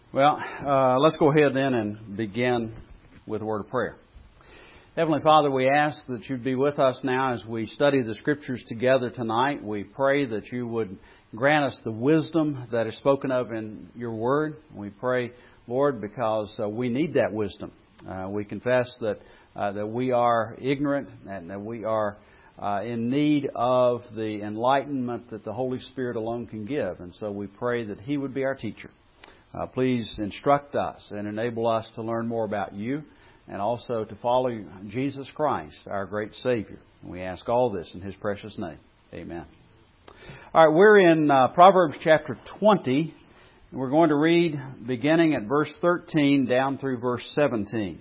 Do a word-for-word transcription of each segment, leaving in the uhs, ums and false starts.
Well, uh, let's go ahead then and begin with a word of prayer. Heavenly Father, we ask that you'd be with us now as we study the Scriptures together tonight. We pray that you would grant us the wisdom that is spoken of in your Word. We pray, Lord, because uh, we need that wisdom. Uh, we confess that uh, that we are ignorant and that we are uh, in need of the enlightenment that the Holy Spirit alone can give. And so we pray that He would be our teacher. Uh, please instruct us and enable us to learn more about you and also to follow Jesus Christ, our great Savior. And we ask all this in His precious name. Amen. All right, we're in uh, Proverbs chapter twenty. And we're going to read beginning at verse thirteen down through verse seventeen.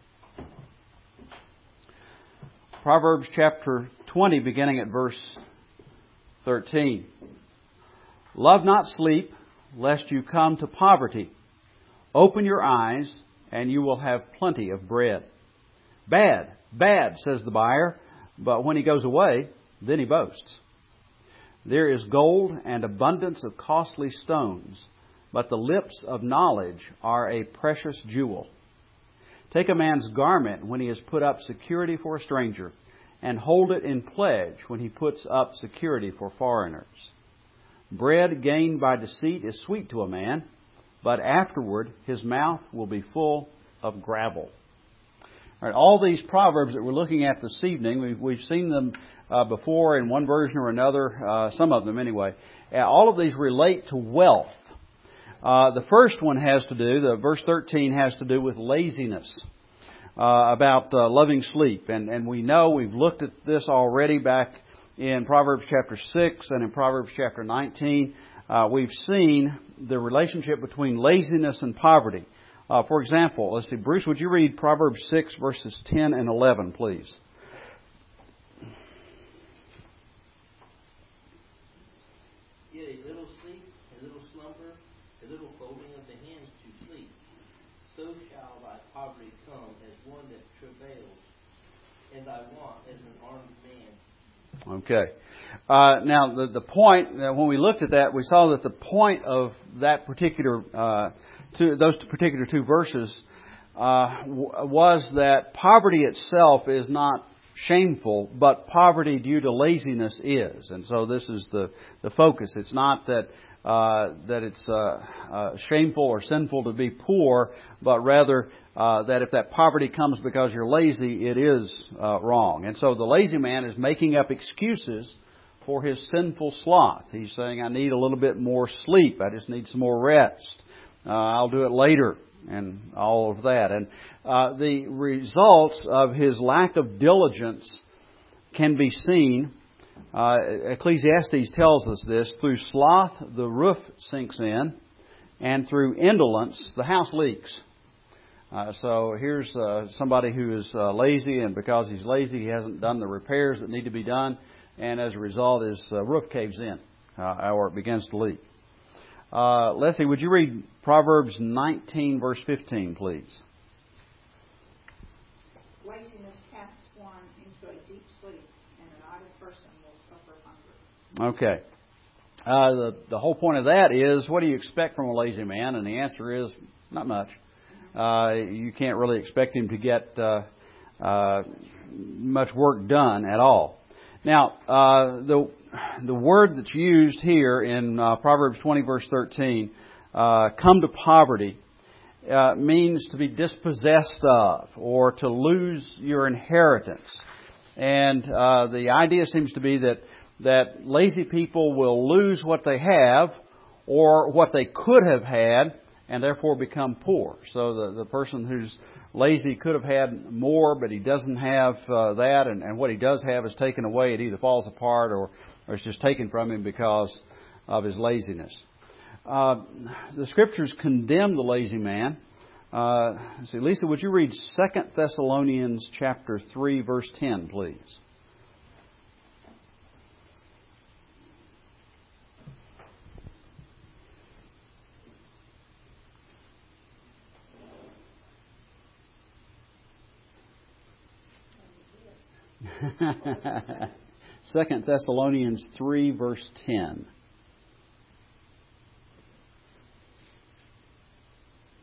Proverbs chapter twenty, beginning at verse thirteen. Love not sleep, lest you come to poverty. Open your eyes, and you will have plenty of bread. Bad, bad, says the buyer, but when he goes away, then he boasts. There is gold and abundance of costly stones, but the lips of knowledge are a precious jewel. Take a man's garment when he has put up security for a stranger, and hold it in pledge when he puts up security for foreigners. Bread gained by deceit is sweet to a man, but afterward his mouth will be full of gravel. All right, all these proverbs that we're looking at this evening, we've, we've seen them uh, before in one version or another, uh, some of them anyway. Uh, all of these relate to wealth. Uh, the first one has to do, the verse thirteen has to do with laziness, uh, about uh, loving sleep. And, and we know, we've looked at this already back in Proverbs chapter six and in Proverbs chapter nineteen. Uh, we've seen the relationship between laziness and poverty. Uh, for example, let's see, Bruce, would you read Proverbs six verses ten and eleven, please? Yet a little sleep, a little slumber, a little folding of the hands to sleep. So shall thy poverty come as one that travails, and thy want as an armed man. Okay. Uh, now, the, the point, uh, when we looked at that, we saw that the point of that particular, uh, two, those particular two verses uh, w- was that poverty itself is not shameful, but poverty due to laziness is. And so this is the, the focus. It's not that uh, that it's uh, uh, shameful or sinful to be poor, but rather uh, that if that poverty comes because you're lazy, it is uh, wrong. And so the lazy man is making up excuses for his sinful sloth. He's saying, I need a little bit more sleep. I just need some more rest. Uh, I'll do it later, and all of that. And uh, the results of his lack of diligence can be seen. Uh, Ecclesiastes tells us this. Through sloth, the roof sinks in, and through indolence, the house leaks. Uh, so here's uh, somebody who is uh, lazy, and because he's lazy, he hasn't done the repairs that need to be done, and as a result, his uh, roof caves in, uh, or it begins to leak. Uh, Leslie, would you read Proverbs nineteen, verse fifteen, please? Laziness casts one into a deep sleep, and an idle person will suffer hunger. Okay. Uh, the, the whole point of that is, what do you expect from a lazy man? And the answer is, not much. Uh, you can't really expect him to get uh, uh, much work done at all. Now, uh, the the word that's used here in uh, Proverbs twenty, verse thirteen, uh, come to poverty, uh, means to be dispossessed of or to lose your inheritance. And uh, the idea seems to be that that lazy people will lose what they have or what they could have had, and therefore become poor. So the, the person who's lazy could have had more, but he doesn't have uh, that, and, and what he does have is taken away. It either falls apart or, or it's just taken from him because of his laziness. Uh, the Scriptures condemn the lazy man. Uh, let's see, Lisa, would you read Second Thessalonians chapter three, verse ten, please? Second Thessalonians three, verse ten.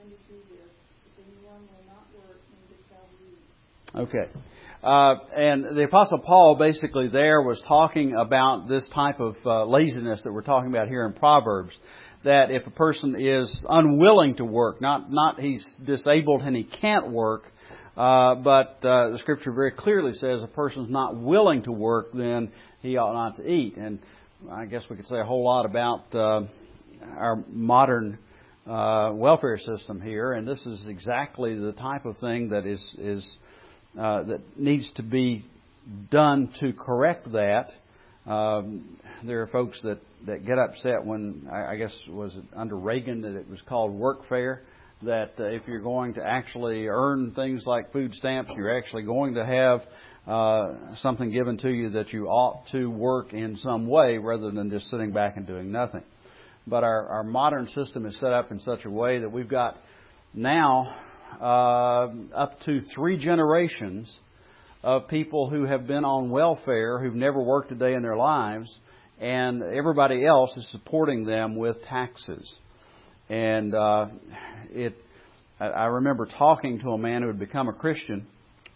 twenty-two this, if anyone will not work, neither shall he eat. Okay. Uh, and the Apostle Paul basically there was talking about this type of uh, laziness that we're talking about here in Proverbs. That if a person is unwilling to work, not not he's disabled and he can't work, uh, but uh, the Scripture very clearly says a person's not willing to work, then he ought not to eat. And I guess we could say a whole lot about uh, our modern uh, welfare system here, and this is exactly the type of thing that is is uh, that needs to be done to correct that. Um, there are folks that, that get upset when, I, I guess, was it under Reagan that it was called workfare, that uh, if you're going to actually earn things like food stamps, you're actually going to have uh, something given to you that you ought to work in some way rather than just sitting back and doing nothing. But our, our modern system is set up in such a way that we've got now uh, up to three generations of people who have been on welfare, who've never worked a day in their lives, and everybody else is supporting them with taxes. And uh, it, I remember talking to a man who had become a Christian,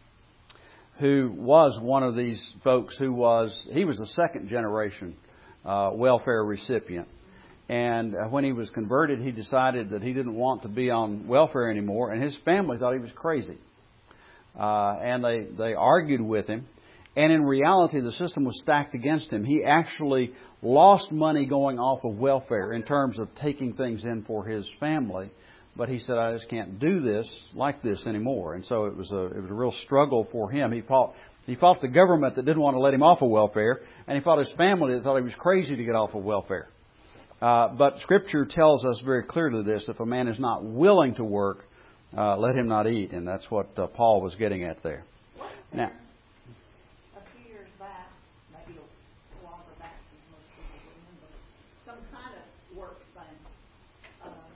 who was one of these folks who was, he was a second generation uh, welfare recipient. And when he was converted, he decided that he didn't want to be on welfare anymore, and his family thought he was crazy. Uh, and they, they argued with him. And in reality, the system was stacked against him. He actually lost money going off of welfare in terms of taking things in for his family. But he said, I just can't do this like this anymore. And so it was a it was a real struggle for him. He fought he fought the government that didn't want to let him off of welfare, and he fought his family that thought he was crazy to get off of welfare. Uh, but Scripture tells us very clearly this: if a man is not willing to work, uh, let him not eat. And that's what uh, Paul was getting at there. Now, a few years back, maybe a longer back than most people remember, some kind of work thing. Um,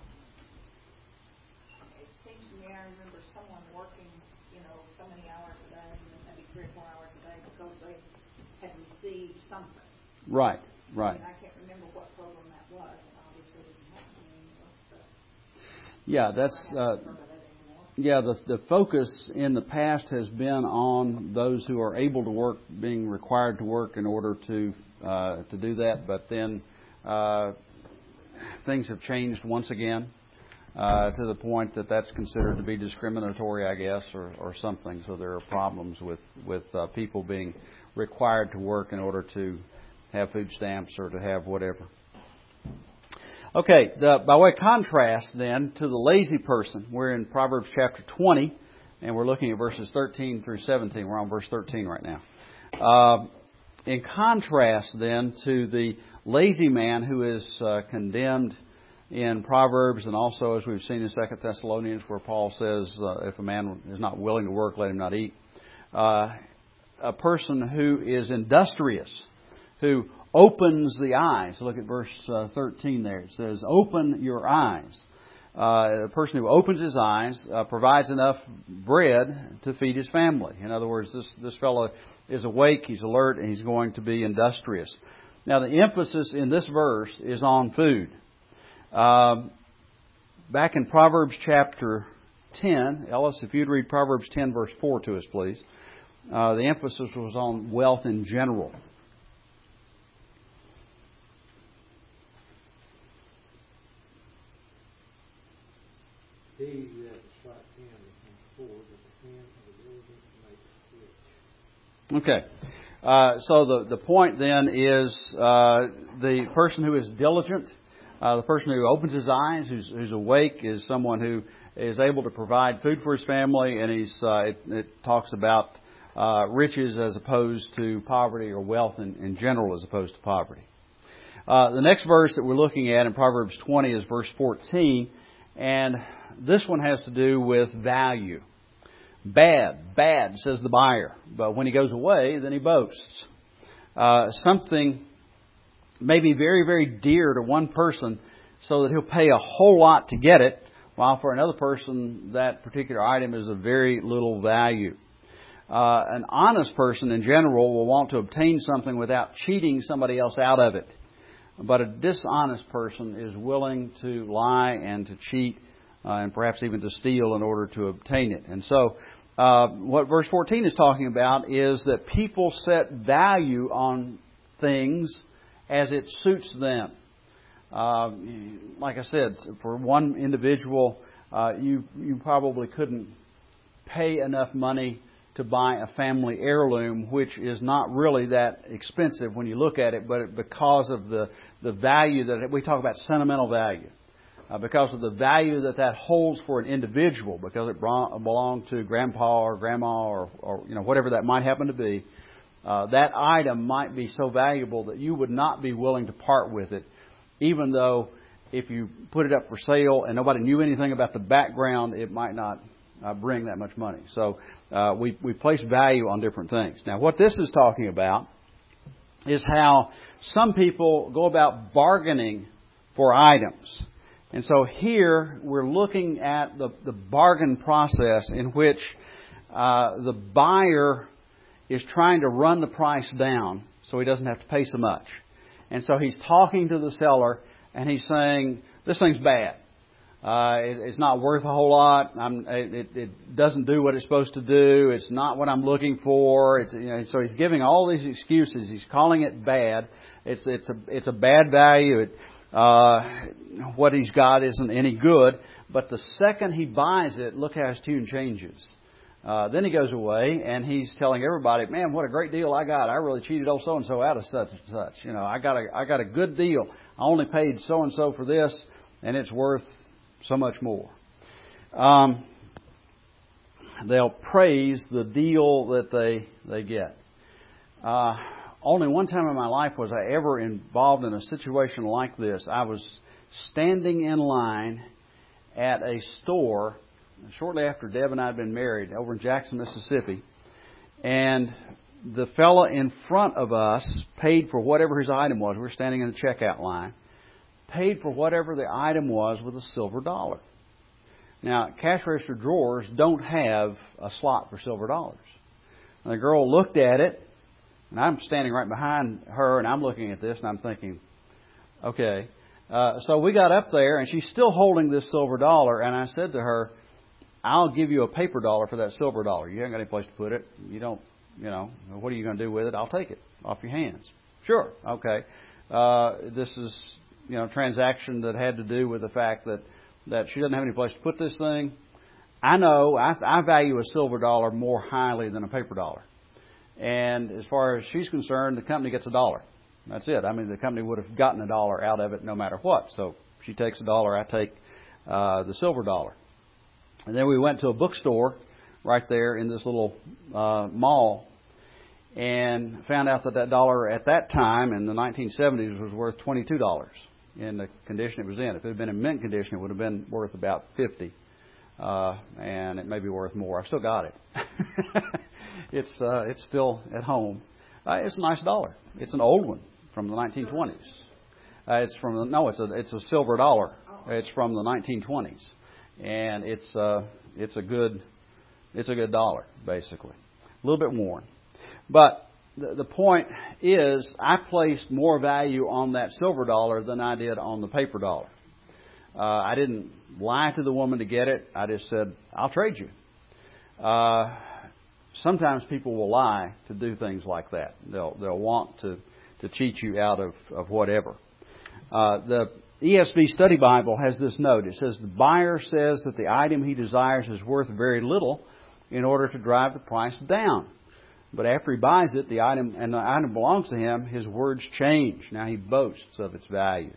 it seems to me I remember someone working, you know, so many hours a day, maybe three or four hours a day, because they had received something. Right, right. I mean, I can't remember what program that was, and obviously it didn't happen anymore. But yeah, that's. Uh, Yeah, the the focus in the past has been on those who are able to work being required to work in order to uh, to do that. But then uh, things have changed once again uh, to the point that that's considered to be discriminatory, I guess, or, or something. So there are problems with with uh, people being required to work in order to have food stamps or to have whatever. Okay, the, by way of contrast then to the lazy person, we're in Proverbs chapter twenty, and we're looking at verses thirteen through seventeen. We're on verse thirteen right now. Uh, in contrast then to the lazy man who is uh, condemned in Proverbs, and also as we've seen in Second Thessalonians where Paul says uh, if a man is not willing to work, let him not eat. Uh, a person who is industrious, who opens the eyes. Look at verse uh, thirteen there. It says, open your eyes. Uh, a person who opens his eyes uh, provides enough bread to feed his family. In other words, this, this fellow is awake, he's alert, and he's going to be industrious. Now, the emphasis in this verse is on food. Uh, back in Proverbs chapter ten, Ellis, if you'd read Proverbs ten, verse four to us, please. Uh, the emphasis was on wealth in general. He that is like him is poor, but the hand of the diligent makes rich. Okay. Uh, so the, the point then is uh, the person who is diligent, uh, the person who opens his eyes, who's, who's awake, is someone who is able to provide food for his family, and he's uh, it, it talks about uh, riches as opposed to poverty, or wealth in, in general as opposed to poverty. Uh, the next verse that we're looking at in Proverbs twenty is verse fourteen, and this one has to do with value. Bad, bad, says the buyer. But when he goes away, then he boasts. Uh, something may be very, very dear to one person so that he'll pay a whole lot to get it, while for another person that particular item is of very little value. Uh, an honest person in general will want to obtain something without cheating somebody else out of it. But a dishonest person is willing to lie and to cheat uh, and perhaps even to steal in order to obtain it. And so, uh, what verse fourteen is talking about is that people set value on things as it suits them. Uh, like I said, for one individual, uh, you you probably couldn't pay enough money to buy a family heirloom, which is not really that expensive when you look at it, but because of the, the value that we talk about, sentimental value, uh, because of the value that that holds for an individual, because it belonged to grandpa or grandma or, or you know whatever that might happen to be, uh, that item might be so valuable that you would not be willing to part with it, even though if you put it up for sale and nobody knew anything about the background, it might not uh, bring that much money. So uh, we, we place value on different things. Now, what this is talking about is how some people go about bargaining for items. And so here we're looking at the, the bargain process in which uh, the buyer is trying to run the price down so he doesn't have to pay so much. And so he's talking to the seller and he's saying, this thing's bad. Uh, it, it's not worth a whole lot. I'm, it, it doesn't do what it's supposed to do. It's not what I'm looking for. It's, you know, so he's giving all these excuses. He's calling it bad. It's it's a it's a bad value. It, uh, what he's got isn't any good. But the second he buys it, look how his tune changes. Uh, then he goes away and he's telling everybody, "Man, what a great deal I got! I really cheated old so and so out of such and such. You know, I got a I got a good deal. I only paid so and so for this, and it's worth so much more." Um, they'll praise the deal that they they get. Uh, only one time in my life was I ever involved in a situation like this. I was standing in line at a store shortly after Deb and I had been married over in Jackson, Mississippi, and the fella in front of us paid for whatever his item was. We were standing in the checkout line. Paid for whatever the item was with a silver dollar. Now, cash register drawers don't have a slot for silver dollars. And the girl looked at it, and I'm standing right behind her, and I'm looking at this, and I'm thinking, okay. Uh, so we got up there, and she's still holding this silver dollar, and I said to her, I'll give you a paper dollar for that silver dollar. You haven't got any place to put it. You don't, you know, what are you going to do with it? I'll take it off your hands. Sure, okay. Uh, this is... you know, transaction that had to do with the fact that, that she doesn't have any place to put this thing. I know I, I value a silver dollar more highly than a paper dollar. And as far as she's concerned, the company gets a dollar. That's it. I mean, the company would have gotten a dollar out of it no matter what. So she takes a dollar, I take uh, the silver dollar. And then we went to a bookstore right there in this little uh, mall and found out that that dollar at that time in the nineteen seventies was worth twenty-two dollars in the condition it was in. If it had been in mint condition, it would have been worth about fifty dollars, uh, and it may be worth more. I've still got it. it's uh, it's still at home. Uh, it's a nice dollar. It's an old one from the nineteen twenties. Uh, it's from the, no, it's a it's a silver dollar. It's from the nineteen twenties, and it's uh, it's a good it's a good dollar basically. A little bit worn. But the, the point is, I placed more value on that silver dollar than I did on the paper dollar. Uh, I didn't lie to the woman to get it. I just said, I'll trade you. Uh, sometimes people will lie to do things like that. They'll they'll want to, to cheat you out of, of whatever. Uh, the E S V Study Bible has this note. It says, the buyer says that the item he desires is worth very little in order to drive the price down. But after he buys it, the item and the item belongs to him, his words change. Now he boasts of its value.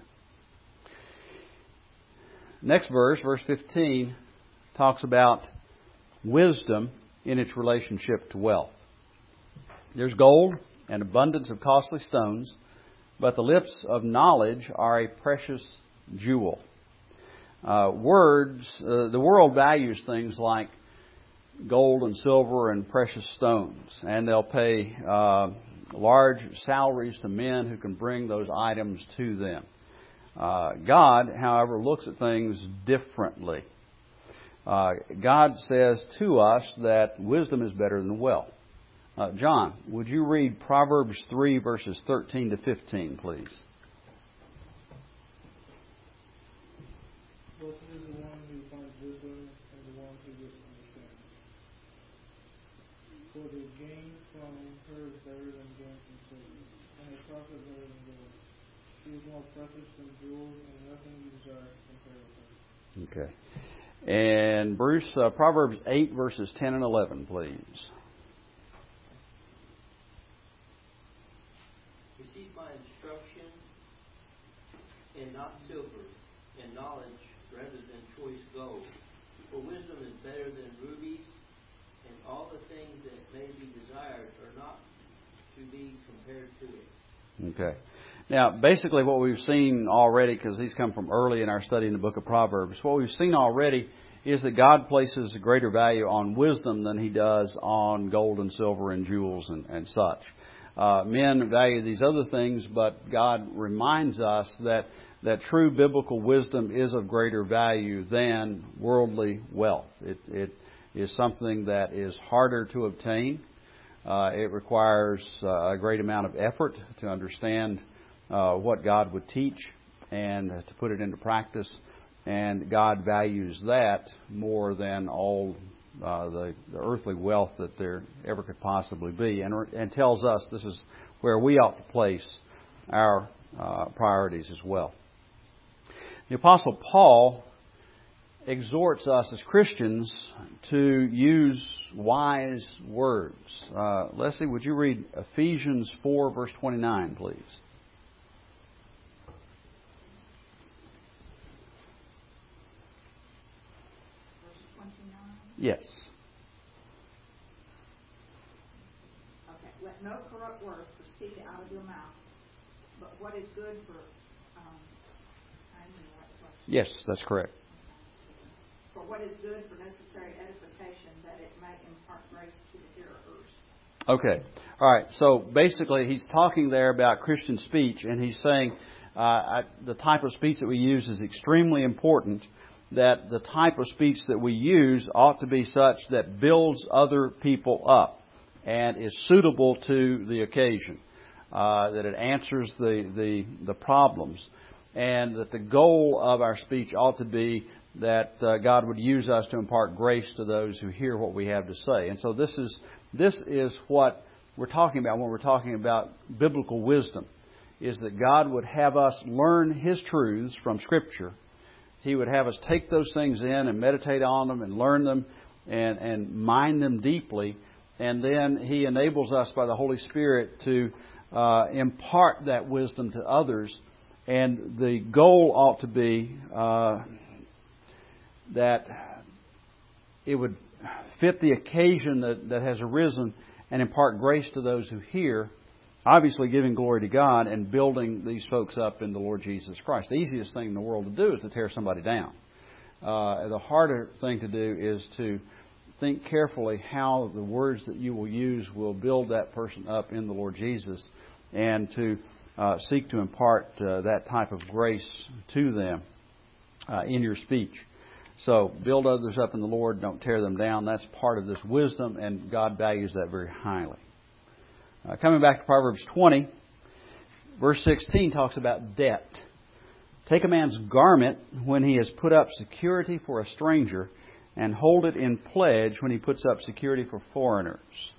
Next verse, verse fifteen, talks about wisdom in its relationship to wealth. There's gold and abundance of costly stones, but the lips of knowledge are a precious jewel. Uh, words, uh, the world values things like gold and silver and precious stones, and they'll pay uh, large salaries to men who can bring those items to them. Uh, God, however, looks at things differently. Uh, God says to us that wisdom is better than wealth. Uh, John, would you read Proverbs three, verses thirteen to fifteen, please? Blessed is the one who finds wisdom, and the one who gets understanding. For the gain from her is better than gain from silver, and a profit better than gold. She is more precious than jewels, and nothing you desire to compare with her. Okay. And Bruce, uh, Proverbs eight, verses ten and eleven, please. Receive my instruction, and not silver, and knowledge rather than choice gold. For wisdom is better than rubies, and all the things that may be desired are not to be compared to it. Okay. Now, basically what we've seen already, because these come from early in our study in the book of Proverbs, what we've seen already is that God places a greater value on wisdom than He does on gold and silver and jewels and, and such. Uh, men value these other things, but God reminds us that, that true biblical wisdom is of greater value than worldly wealth. It, it is something that is harder to obtain. Uh, it requires uh, a great amount of effort to understand uh, what God would teach and to put it into practice. And God values that more than all uh, the, the earthly wealth that there ever could possibly be, and, and tells us this is where we ought to place our uh, priorities as well. The Apostle Paul exhorts us as Christians to use wise words. Uh, Leslie, would you read Ephesians four, verse twenty-nine, please? Yes. Okay. Let no corrupt word proceed out of your mouth, but what is good for, um, I mean, what, what? Yes, that's correct. For what is good for necessary edification, that it may impart grace to the hearers. Okay. All right. So basically, he's talking there about Christian speech, and he's saying uh, I, the type of speech that we use is extremely important. That the type of speech that we use ought to be such that builds other people up and is suitable to the occasion, uh, that it answers the, the, the problems, and that the goal of our speech ought to be that uh, God would use us to impart grace to those who hear what we have to say. And so this is this is what we're talking about when we're talking about biblical wisdom, is that God would have us learn His truths from Scripture. He would have us take those things in and meditate on them and learn them and, and mine them deeply. And then He enables us by the Holy Spirit to uh, impart that wisdom to others. And the goal ought to be uh, that it would fit the occasion that, that has arisen and impart grace to those who hear, obviously giving glory to God and building these folks up in the Lord Jesus Christ. The easiest thing in the world to do is to tear somebody down. Uh, the harder thing to do is to think carefully how the words that you will use will build that person up in the Lord Jesus, and to uh, seek to impart uh, that type of grace to them uh, in your speech. So build others up in the Lord, don't tear them down. That's part of this wisdom, and God values that very highly. Uh, coming back to Proverbs twenty, verse sixteen talks about debt. Take a man's garment when he has put up security for a stranger, and hold it in pledge when he puts up security for foreigners.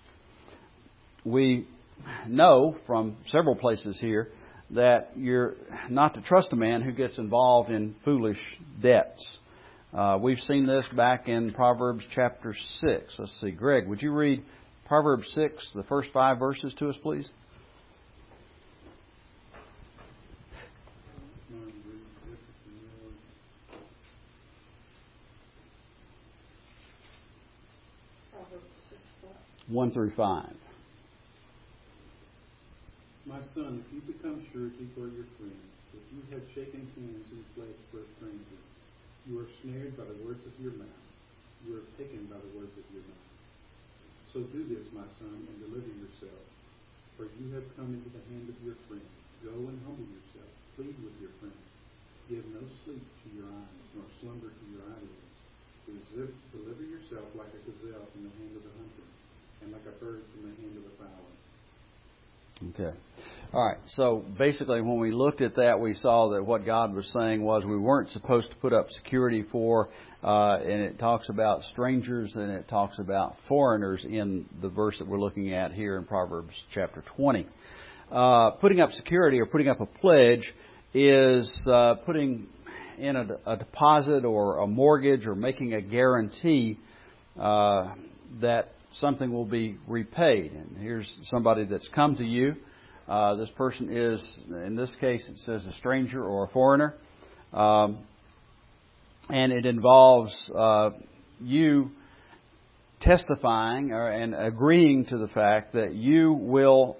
We know from several places here that you're not to trust a man who gets involved in foolish debts. Uh, we've seen this back in Proverbs chapter six. Let's see. Greg, would you read Proverbs six, the first five verses to us, please? One through five. My son, if you become surety for your friend, if you have shaken hands and pledged for a stranger, you are snared by the words of your mouth. You are taken by the words of your mouth. So do this, my son, and deliver yourself, for you have come into the hand of your friend. Go and humble yourself. Plead with your friend. Give no sleep to your eyes, nor slumber to your eyelids. Deliver yourself like a gazelle from the hand of the hunter, and like a bird from the hand of the fowler. Okay. All right. So basically, when we looked at that, we saw that what God was saying was we weren't supposed to put up security for, uh, and it talks about strangers and it talks about foreigners in the verse that we're looking at here in Proverbs chapter twenty. Uh, putting up security or putting up a pledge is uh, putting in a, a deposit or a mortgage or making a guarantee uh, that something will be repaid. And here's somebody that's come to you. Uh, this person is, in this case, it says a stranger or a foreigner. Um, and it involves uh, you testifying or, and agreeing to the fact that you will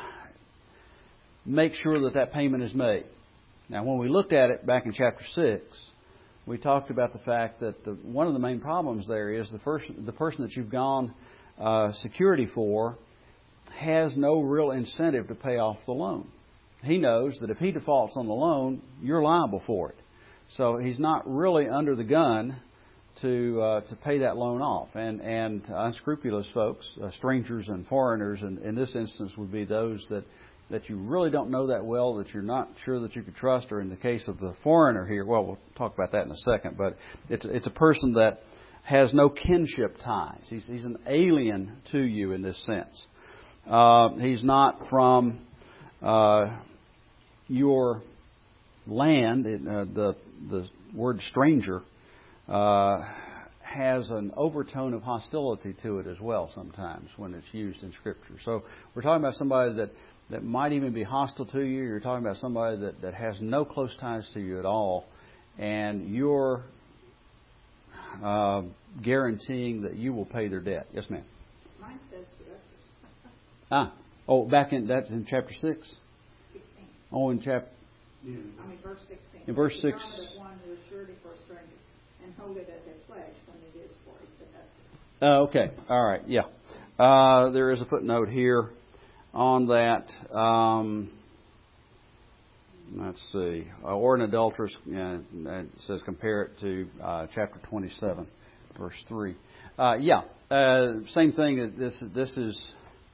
make sure that that payment is made. Now, when we looked at it back in chapter six, we talked about the fact that the, one of the main problems there is the first, the person that you've gone uh, security for has no real incentive to pay off the loan. He knows that if he defaults on the loan, you're liable for it. So he's not really under the gun to uh, to pay that loan off. And and unscrupulous folks, uh, strangers and foreigners, and in this instance would be those that, that you really don't know that well, that you're not sure that you could trust, or in the case of the foreigner here, well, we'll talk about that in a second, but it's it's a person that has no kinship ties. He's, he's an alien to you in this sense. Uh, he's not from uh, your land. It, uh, the the word stranger uh, has an overtone of hostility to it as well sometimes when it's used in Scripture. So we're talking about somebody that, that might even be hostile to you. You're talking about somebody that, that has no close ties to you at all, and you're uh, guaranteeing that you will pay their debt. Yes, ma'am. Mine says seductress. Ah, oh, back in that's in chapter six. Sixteen. Oh, in chapter. Yeah. I mean, verse sixteen. In verse The six. garment of one who is surety for a stranger, and hold it as a pledge when it is for a seductress. Oh, okay. All right. Yeah. Uh, there is a footnote here on that. Um, let's see. Uh, or an adulteress. Uh, it says compare it to uh, chapter twenty-seven, verse three. Uh, yeah. Uh, same thing. This this is.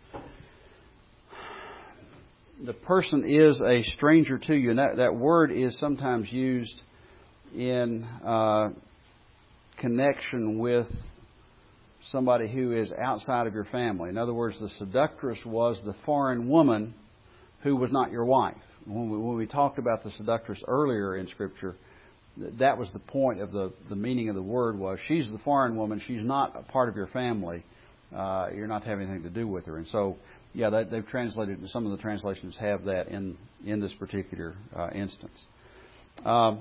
The person is a stranger to you, and that, that word is sometimes used in uh, connection with somebody who is outside of your family. In other words, the seductress was the foreign woman who was not your wife. When we, when we talked about the seductress earlier in Scripture, that was the point of the, the meaning of the word was she's the foreign woman. She's not a part of your family. Uh, you're not to have anything to do with her. And so, yeah, they, they've translated, some of the translations have that in, in this particular uh, instance. Um,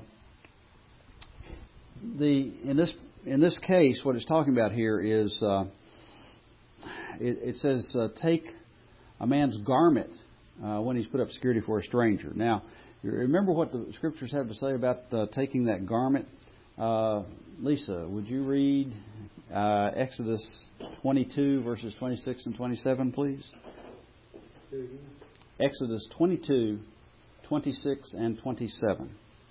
the in this in this case, what it's talking about here is uh, it, it says uh, take a man's garment uh, when he's put up security for a stranger. Now, you remember what the Scriptures have to say about uh, taking that garment. Uh, Lisa, would you read uh, Exodus twenty-two verses twenty-six and twenty-seven, please? Exodus twenty-two, twenty-six and twenty-seven.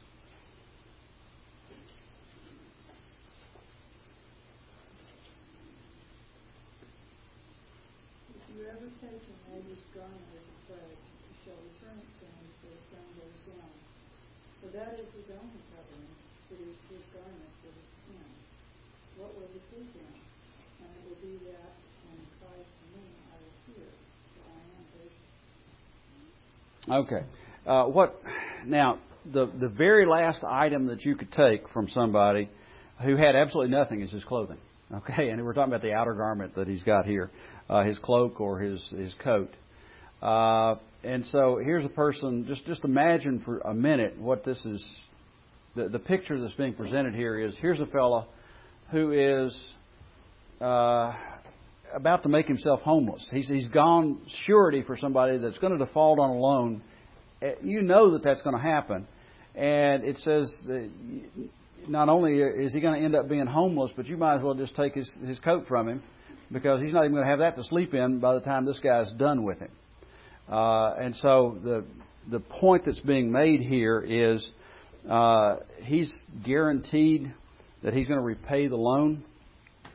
If you ever take a neighbor's garment as a pledge, you shall return it to him till the sun goes down. For that is his own covering, it is his garment for his skin. What will you do then? And it will be that when he cries to me, I will hear, for I am patient. Okay. Uh, what now? The the very last item that you could take from somebody who had absolutely nothing is his clothing. Okay, and we're talking about the outer garment that he's got here, uh, his cloak or his his coat. Uh, and so here's a person. Just just imagine for a minute what this is. The the picture that's being presented here is here's a fella who is uh, about to make himself homeless. He's he's gone surety for somebody that's going to default on a loan. You know that that's going to happen, and it says that not only is he going to end up being homeless, but you might as well just take his his coat from him because he's not even going to have that to sleep in by the time this guy's done with him. Uh, and so the the point that's being made here is uh, he's guaranteed that he's going to repay the loan.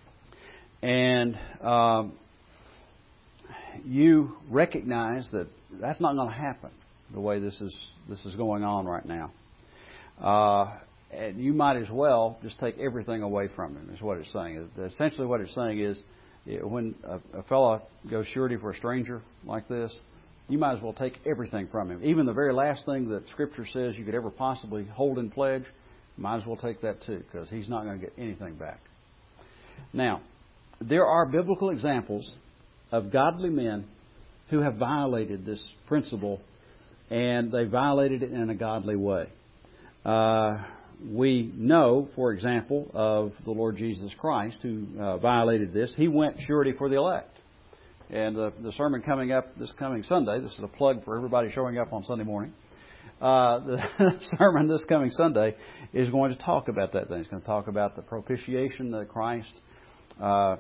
And um, you recognize that that's not going to happen the way this is this is going on right now. Uh, and you might as well just take everything away from him, is what it's saying. Essentially what it's saying is, when a, a fellow goes surety for a stranger like this, you might as well take everything from him. Even the very last thing that Scripture says you could ever possibly hold in pledge, you might as well take that too, because he's not going to get anything back. Now, there are biblical examples of godly men who have violated this principle, and they violated it in a godly way. Uh, we know, for example, of the Lord Jesus Christ, who uh, violated this. He went surety for the elect. And the, the sermon coming up this coming Sunday, this is a plug for everybody showing up on Sunday morning. Uh, the sermon this coming Sunday is going to talk about that thing. It's going to talk about the propitiation that Christ uh,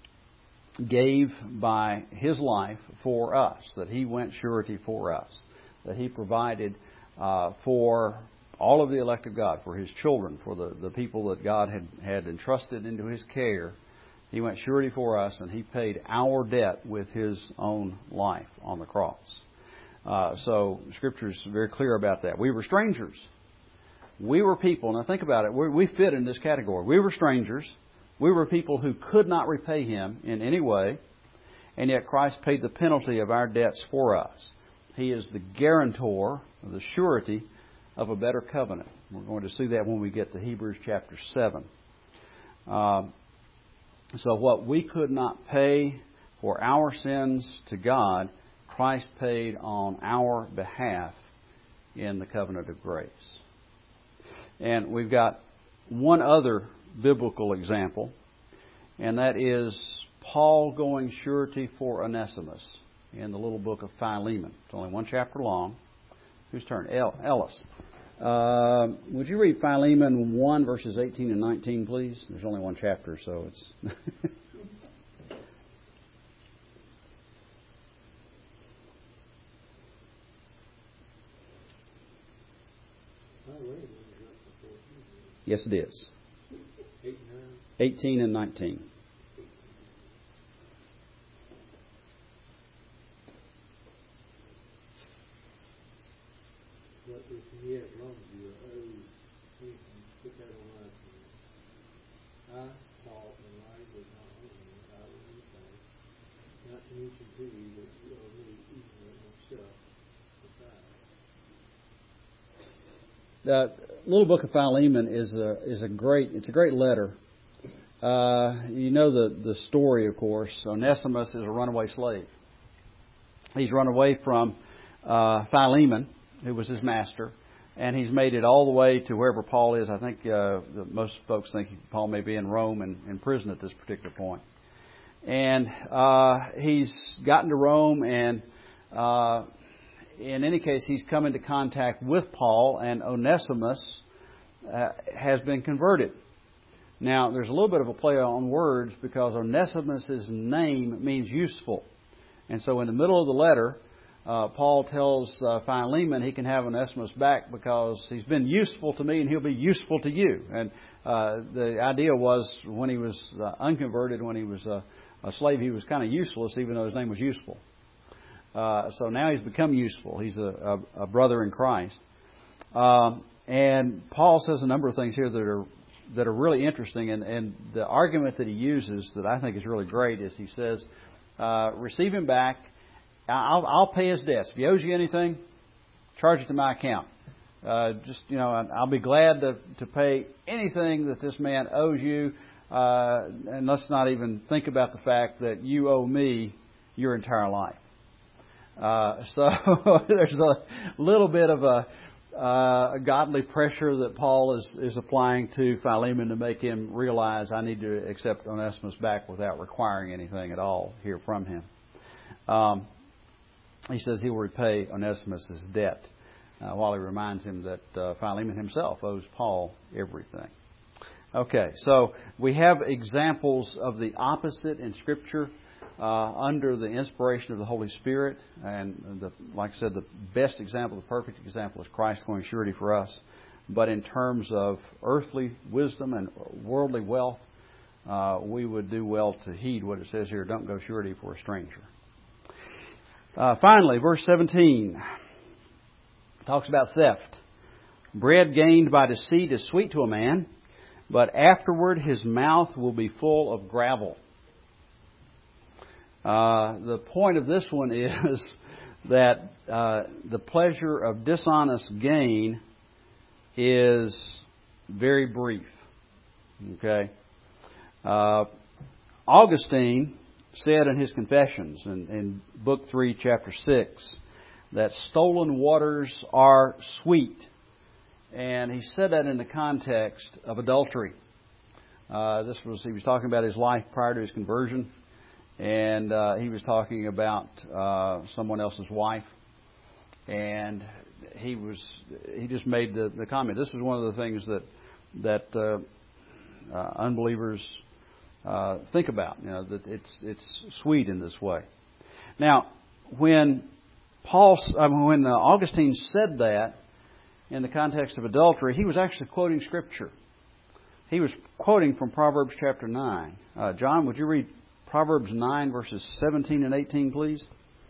gave by His life for us, that He went surety for us, that He provided uh, for all of the elect of God, for His children, for the, the people that God had, had entrusted into His care. He went surety for us, and He paid our debt with His own life on the cross. Uh, so Scripture is very clear about that. We were strangers. We were people. Now think about it. We, we fit in this category. We were strangers. We were people who could not repay Him in any way, and yet Christ paid the penalty of our debts for us. He is the guarantor, the surety of a better covenant. We're going to see that when we get to Hebrews chapter seven. Um, so what we could not pay for our sins to God, Christ paid on our behalf in the covenant of grace. And we've got one other biblical example, and that is Paul going surety for Onesimus in the little book of Philemon. It's only one chapter long. Whose turn? El- Ellis. Uh, would you read Philemon one, verses eighteen and nineteen, please? There's only one chapter, so it's... Yes, it is. eighteen and nineteen. But if he yet loans you a owed, he can put that on us. I, Paul, and I was not owing you, I will repay. Not to mention to you that you owe me even myself besides. The little book of Philemon is a is a great it's a great letter. Uh, you know the the story, of course. Onesimus is a runaway slave. He's run away from uh, Philemon, who was his master, and he's made it all the way to wherever Paul is. I think uh, most folks think Paul may be in Rome and in prison at this particular point. And uh, he's gotten to Rome, and uh, in any case, he's come into contact with Paul, and Onesimus uh, has been converted. Now, there's a little bit of a play on words because Onesimus' name means useful. And so in the middle of the letter, Uh, Paul tells uh, Philemon he can have Onesimus back because he's been useful to me and he'll be useful to you. And uh, the idea was when he was uh, unconverted, when he was uh, a slave, he was kind of useless even though his name was useful. Uh, so now he's become useful. He's a, a, a brother in Christ. Um, and Paul says a number of things here that are that are really interesting. And, and the argument that he uses that I think is really great is he says, uh, receive him back. I'll, I'll pay his debts. If he owes you anything, charge it to my account. Uh, just, you know, I'll be glad to, to pay anything that this man owes you. Uh, and let's not even think about the fact that you owe me your entire life. Uh, so there's a little bit of a, uh, a godly pressure that Paul is, is applying to Philemon to make him realize I need to accept Onesimus back without requiring anything at all here from him. Um, He says he will repay Onesimus' debt, uh, while he reminds him that uh, Philemon himself owes Paul everything. Okay, so we have examples of the opposite in Scripture uh, under the inspiration of the Holy Spirit. And the, like I said, the best example, the perfect example is Christ going surety for us. But in terms of earthly wisdom and worldly wealth, uh, we would do well to heed what it says here, don't go surety for a stranger. Uh, finally, verse seventeen talks about theft. Bread gained by deceit is sweet to a man, but afterward his mouth will be full of gravel. Uh, the point of this one is that uh, the pleasure of dishonest gain is very brief. Okay? Uh, Augustine said in his Confessions in, in Book three, Chapter six, that stolen waters are sweet. And he said that in the context of adultery. Uh, this was he was talking about his life prior to his conversion, and uh, he was talking about uh, someone else's wife, and he was he just made the, the comment. This is one of the things that that uh, uh, unbelievers uh, think about. You know, that it's it's sweet in this way. Now, when Paul, uh, when uh, Augustine said that, in the context of adultery, he was actually quoting Scripture. He was quoting from Proverbs chapter nine. Uh, John, would you read Proverbs nine, verses seventeen and eighteen, please?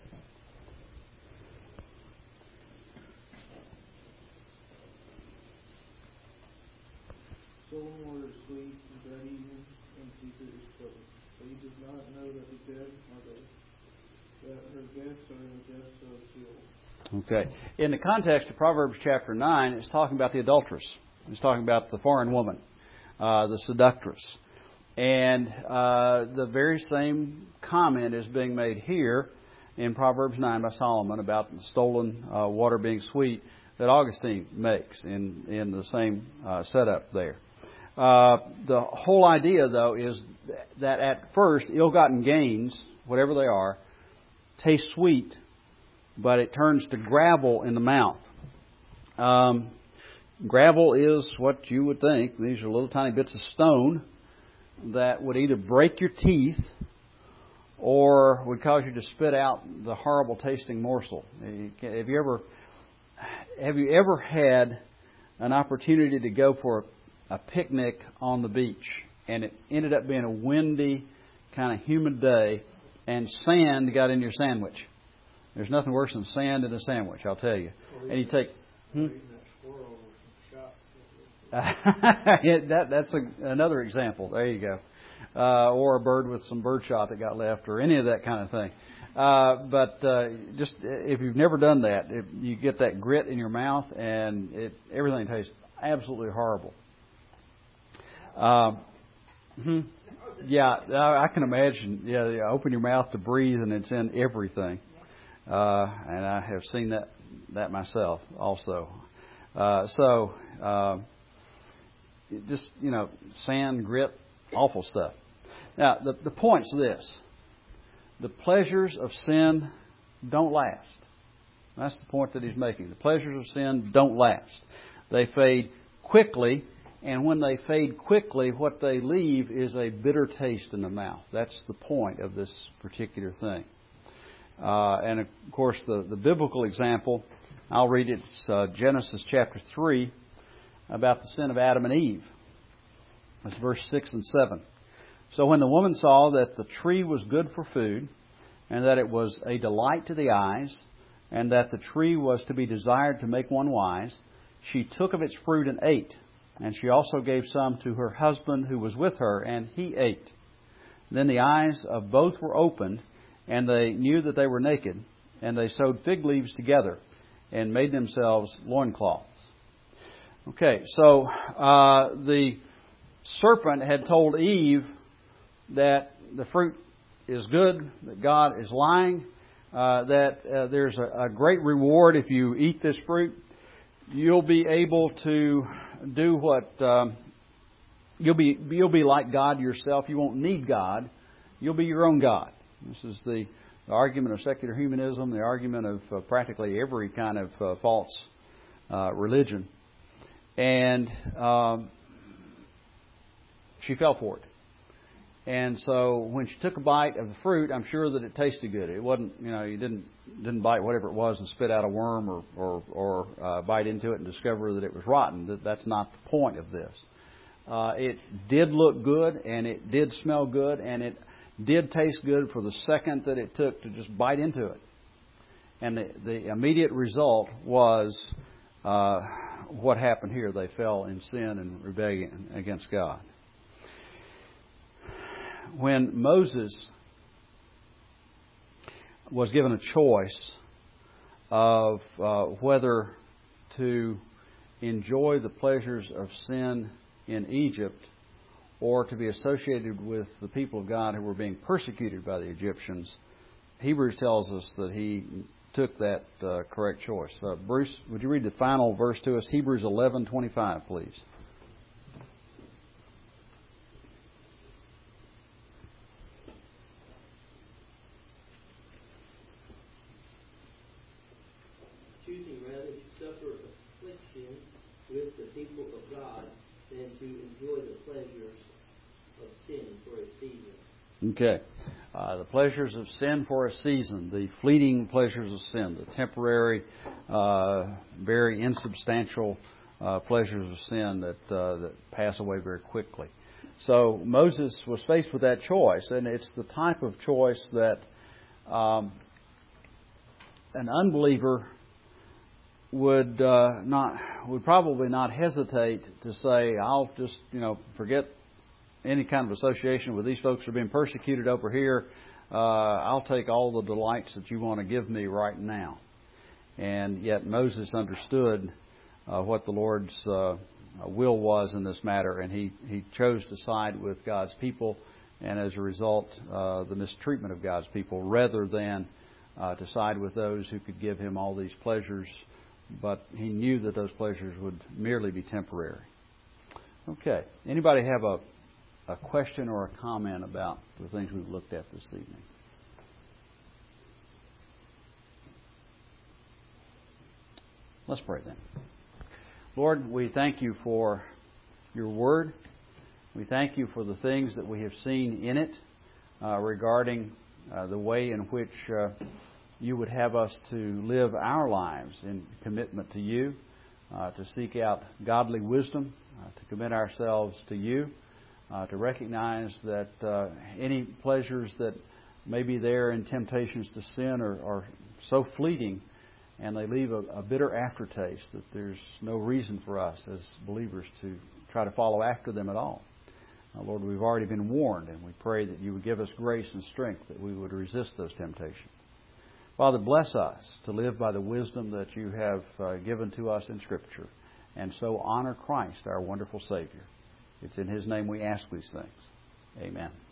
Stolen water is sweet, and bread eaten in secret is pleasant. But he does not know that the dead are they, that her guests are in the depths of Sheol. Okay. In the context of Proverbs chapter nine, it's talking about the adulteress. It's talking about the foreign woman, uh, the seductress. And uh, the very same comment is being made here in Proverbs nine by Solomon about the stolen uh, water being sweet that Augustine makes in, in the same uh, setup there. Uh, the whole idea, though, is that at first, ill-gotten gains, whatever they are, taste sweet, but it turns to gravel in the mouth. Um, gravel is what you would think. These are little tiny bits of stone that would either break your teeth or would cause you to spit out the horrible tasting morsel. Have you ever have you ever had an opportunity to go for a picnic on the beach, and it ended up being a windy, kind of humid day, and sand got in your sandwich? There's nothing worse than sand in a sandwich, I'll tell you. And you take... Hmm? yeah, that, that's a, another example. There you go. Uh, or a bird with some birdshot that got left, or any of that kind of thing. Uh, but uh, just if you've never done that, if you get that grit in your mouth, and it everything tastes absolutely horrible. Uh, hmm? Yeah, I can imagine. Yeah, yeah, open your mouth to breathe, and it's in everything. Uh, and I have seen that that myself also. Uh, so, uh, just, you know, sand, grit, awful stuff. Now, the, the point's this. The pleasures of sin don't last. That's the point that he's making. The pleasures of sin don't last. They fade quickly, and when they fade quickly, what they leave is a bitter taste in the mouth. That's the point of this particular thing. Uh, and, of course, the, the biblical example, I'll read it. It's uh, Genesis chapter three about the sin of Adam and Eve. That's verse six and seven. So when the woman saw that the tree was good for food, and that it was a delight to the eyes, and that the tree was to be desired to make one wise, she took of its fruit and ate. And she also gave some to her husband who was with her, and he ate. Then the eyes of both were opened, and they knew that they were naked, and they sewed fig leaves together and made themselves loincloths. Okay, so uh, the serpent had told Eve that the fruit is good, that God is lying, uh, that uh, there's a, a great reward if you eat this fruit. You'll be able to do what um, you'll be. You'll be like God yourself. You won't need God. You'll be your own God. This is the, the argument of secular humanism, the argument of uh, practically every kind of uh, false uh, religion. And um, she fell for it. And so when she took a bite of the fruit, I'm sure that it tasted good. It wasn't, you know, you didn't didn't bite whatever it was and spit out a worm or or, or uh, bite into it and discover that it was rotten. That that's not the point of this. Uh, it did look good, and it did smell good, and it did taste good for the second that it took to just bite into it. And the, the immediate result was uh, what happened here. They fell in sin and rebellion against God. When Moses was given a choice of uh, whether to enjoy the pleasures of sin in Egypt or to be associated with the people of God who were being persecuted by the Egyptians, Hebrews tells us that he took that uh, correct choice. Uh, Bruce, would you read the final verse to us? Hebrews eleven twenty-five, please. Choosing rather to suffer affliction with the people of God than to enjoy the pleasures of sin for a season. Okay. Uh, the pleasures of sin for a season, the fleeting pleasures of sin, the temporary, uh, very insubstantial uh, pleasures of sin that uh, that pass away very quickly. So Moses was faced with that choice, and it's the type of choice that um, an unbeliever would uh, not would probably not hesitate to say, "I'll just you know forget any kind of association with these folks who are being persecuted over here. Uh, I'll take all the delights that you want to give me right now." And yet Moses understood uh, what the Lord's uh, will was in this matter, and he, he chose to side with God's people, and as a result, uh, the mistreatment of God's people, rather than uh, to side with those who could give him all these pleasures, but he knew that those pleasures would merely be temporary. Okay. Anybody have a a question or a comment about the things we've looked at this evening? Let's pray then. Lord, we thank you for your word. We thank you for the things that we have seen in it uh, regarding uh, the way in which uh, you would have us to live our lives in commitment to you, uh, to seek out godly wisdom, uh, to commit ourselves to you. Uh, to recognize that uh, any pleasures that may be there in temptations to sin are, are so fleeting, and they leave a, a bitter aftertaste, that there's no reason for us as believers to try to follow after them at all. Uh, Lord, we've already been warned, and we pray that you would give us grace and strength that we would resist those temptations. Father, bless us to live by the wisdom that you have uh, given to us in Scripture, and so honor Christ, our wonderful Savior. It's in His name we ask these things. Amen.